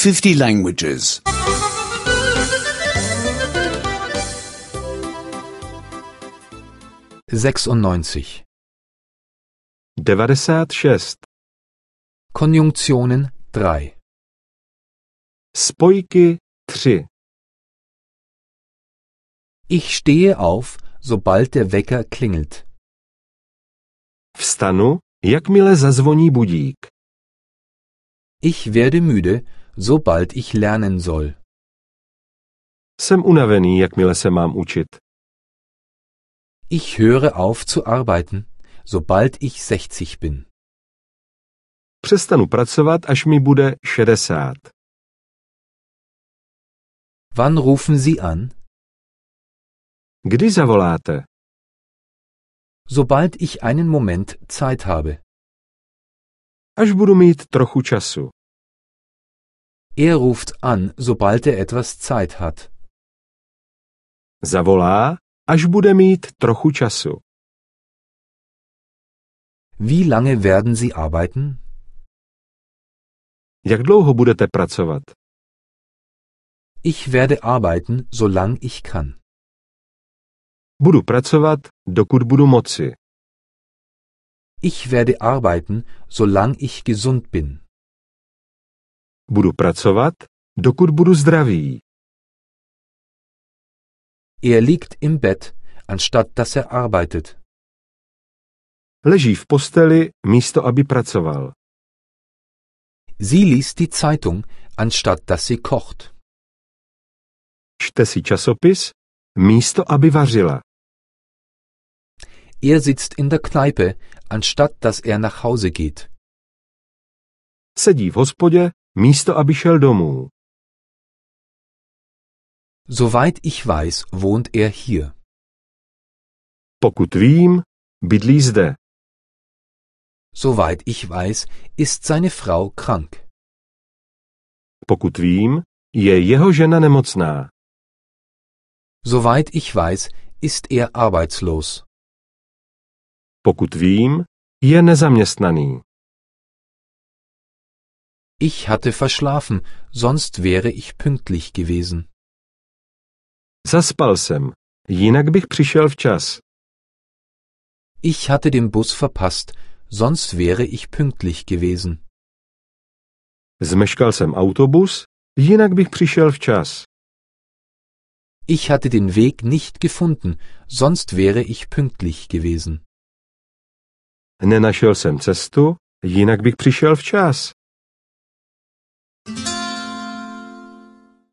50 languages. 96. 96. Konjunktionen 3. Spojky 3. Ich stehe auf, sobald der Wecker klingelt. Vstanu, jakmile zazvoní budík. Ich werde müde, sobald ich lernen soll. Jsem unavený, jakmile se mám učit. Ich höre auf zu arbeiten, sobald ich 60 bin. Přestanu pracovat, až mi bude 60. Wann rufen Sie an? Kdy zavoláte? Sobald ich einen Moment Zeit habe. Až budu mít trochu času. Er ruft an, sobald er etwas Zeit hat. Zavolá, až bude mít trochu času. Wie lange werden Sie arbeiten? Jak dlouho budete pracovat? Ich werde arbeiten, solange ich kann. Budu pracovat, dokud budu moci. Ich werde arbeiten, solange ich gesund bin. Budu pracovat, dokud budu zdravý. Er liegt im Bett, anstatt dass er arbeitet. Leží v posteli, místo aby pracoval. Sie liest die Zeitung, anstatt dass sie kocht. Čte si časopis, místo aby vařila. Er sitzt in der Kneipe, anstatt dass er nach Hause geht. Sedí v hospodě, místo aby šel domů. Soweit ich weiß, wohnt er hier. Pokud vím, bydlí zde. Soweit ich weiß, ist seine Frau krank. Pokud vím, je jeho žena nemocná. Soweit ich weiß, ist er arbeitslos. Pokud vím, je nezaměstnaný. Ich hatte verschlafen, sonst wäre ich pünktlich gewesen. Zaspal jsem, jinak bych přišel včas. Ich hatte den Bus verpasst, sonst wäre ich pünktlich gewesen. Zmeškal jsem autobus, jinak bych přišel včas. Ich hatte den Weg nicht gefunden, sonst wäre ich pünktlich gewesen. Nenašel jsem cestu, jinak bych přišel včas.